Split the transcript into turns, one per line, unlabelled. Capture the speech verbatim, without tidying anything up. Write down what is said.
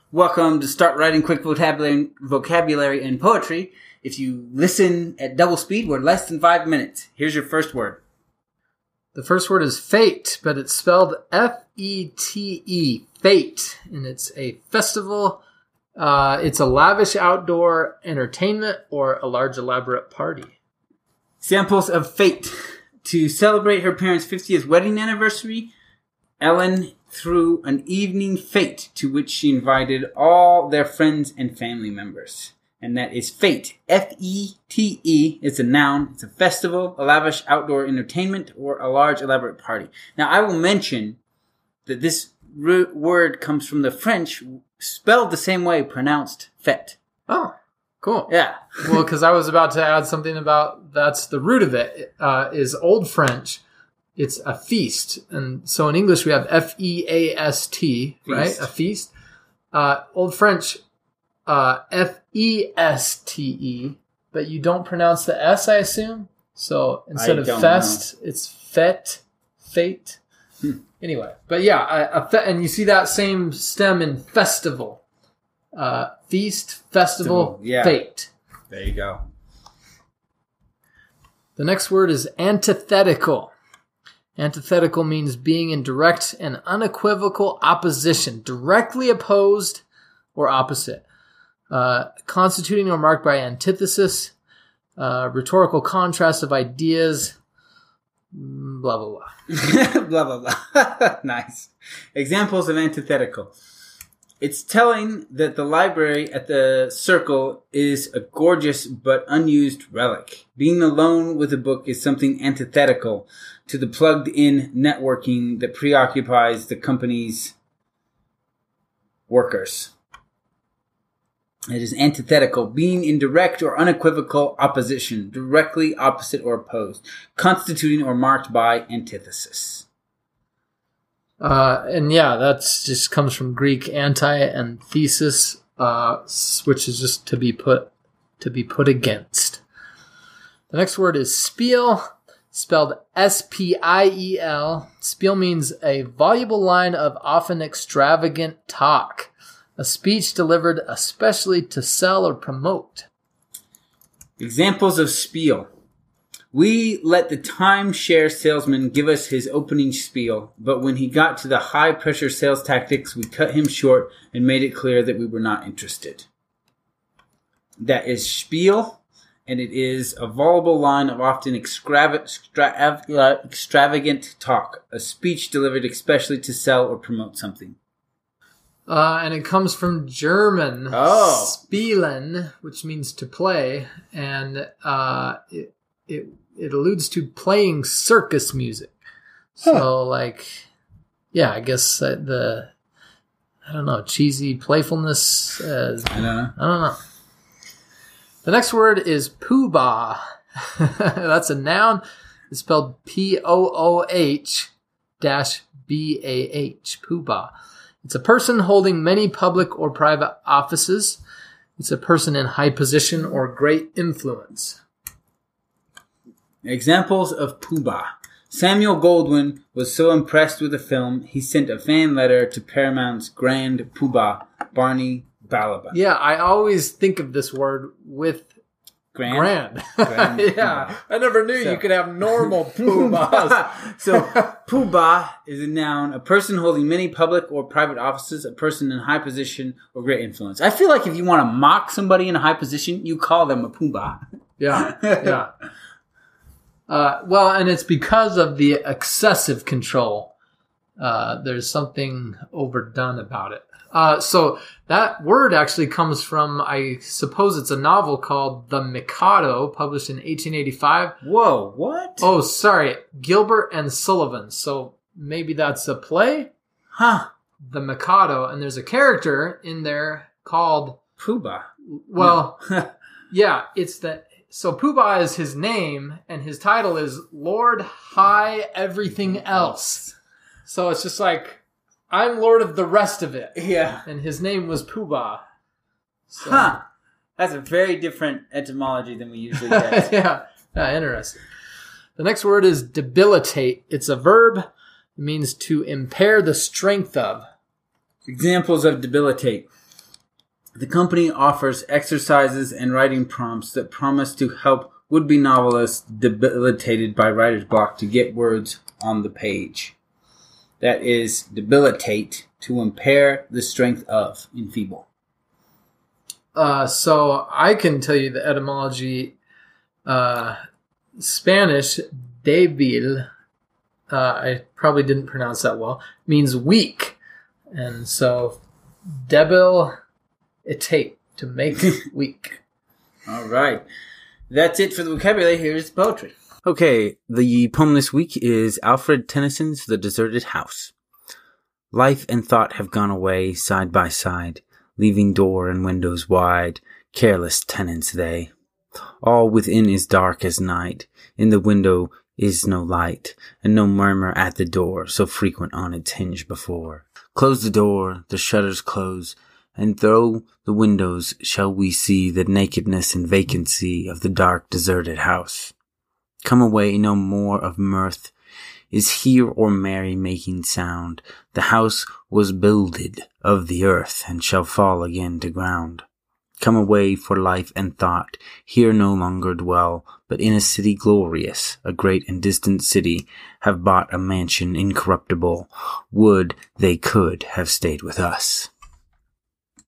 Welcome to Start Writing Quick Vocabulary, vocabulary and Poetry. If you listen at double speed, we're less than five minutes. Here's your first word.
The first word is fete, but it's spelled F E T E, fete. And it's a festival. Uh, it's a lavish outdoor entertainment or a large elaborate party.
Examples of fete. To celebrate her parents' fiftieth wedding anniversary, Ellen threw an evening fete to which she invited all their friends and family members. And that is fete. F E T E. It's a noun. It's a festival, a lavish outdoor entertainment, or a large elaborate party. Now, I will mention that this r- word comes from the French, spelled the same way, pronounced fete.
Oh, cool.
Yeah.
Well, because I was about to add something about that's the root of it, uh, is Old French. It's a feast. And so in English, we have F E A S T, right? A feast. Uh, Old French, uh, F E S T E, but you don't pronounce the S, I assume. So instead
I
of
don't
fest,
know.
it's fete, fete.
Hmm.
Anyway, but yeah, a, a fe- and you see that same stem in festival. Uh, feast, festival,
Yeah.
fete.
There you go.
The next word is antithetical. Antithetical means being in direct and unequivocal opposition, directly opposed or opposite, uh, constituting or marked by antithesis, uh, rhetorical contrast of ideas, blah, blah, blah.
blah, blah, blah. Nice. Examples of antithetical. It's telling that the library at the Circle is a gorgeous but unused relic. Being alone with a book is something antithetical to the plugged-in networking that preoccupies the company's workers. It is antithetical, being in direct or unequivocal opposition, directly opposite or opposed, constituting or marked by antithesis.
Uh, and yeah, that's just comes from Greek anti and thesis, uh, which is just to be put to be put against. The next word is spiel, spelled S P I E L. Spiel means a voluble line of often extravagant talk, a speech delivered especially to sell or promote.
Examples of spiel. We let the timeshare salesman give us his opening spiel, but when he got to the high-pressure sales tactics, we cut him short and made it clear that we were not interested. That is spiel, and it is a voluble line of often extrava- extra- extravagant talk, a speech delivered especially to sell or promote something.
Uh, and it comes from German,
Oh.
spielen, which means to play, and uh, it, it it alludes to playing circus music. So,
Huh.
like, yeah, I guess uh, the, I don't know, cheesy playfulness. Uh,
I don't know.
I don't know. The next word is poobah. That's a noun. It's spelled P O O H dash B A H, poobah. It's a person holding many public or private offices. It's a person in high position or great influence.
Examples of poobah. Samuel Goldwyn was so impressed with the film, he sent a fan letter to Paramount's grand poobah, Barney Balaban.
Yeah, I always think of this word with
Grand?
grand.
Grand
Yeah,
poobah.
I never knew
So-
you could have normal poobahs.
So, poobah is a noun, a person holding many public or private offices, a person in high position or great influence. I feel like if you want to mock somebody in a high position, you call them a poobah.
Yeah, yeah. Uh, well, and it's because of the excessive control. Uh, there's something overdone about it. Uh, so that word actually comes from, I suppose it's a novel called The Mikado, published in eighteen eighty-five.
Whoa, what?
Oh, sorry, Gilbert and Sullivan. So maybe that's a play?
Huh.
The Mikado. And there's a character in there called,
Poobah.
well,
No.
yeah, it's the, so Poobah is his name, and his title is Lord High Everything Else. So it's just like, I'm Lord of the rest of it.
Yeah.
And his name was Poobah. So,
Huh. That's a very different etymology than we usually get.
yeah. yeah, interesting. The next word is debilitate. It's a verb. It means to impair the strength of.
Examples of debilitate. The company offers exercises and writing prompts that promise to help would-be novelists debilitated by writer's block to get words on the page. That is, debilitate, to impair the strength of, enfeeble.
Uh, so I can tell you the etymology. Uh, Spanish, débil, uh, I probably didn't pronounce that well, means weak. And so, debilitate, to make weak.
All right. That's it for the vocabulary. Here's poetry. Okay, the poem this week is Alfred Tennyson's The Deserted House. Life and thought have gone away side by side, leaving door and windows wide, careless tenants they. All within is dark as night, in the window is no light, and no murmur at the door, so frequent on its hinge before. Close the door, the shutters close, and through the windows shall we see the nakedness and vacancy of the dark deserted house. Come away, no more of mirth is here or merry making sound. The house was builded of the earth, and shall fall again to ground. Come away for life and thought, here no longer dwell, but in a city glorious, a great and distant city, have bought a mansion incorruptible. Would they could have stayed with us.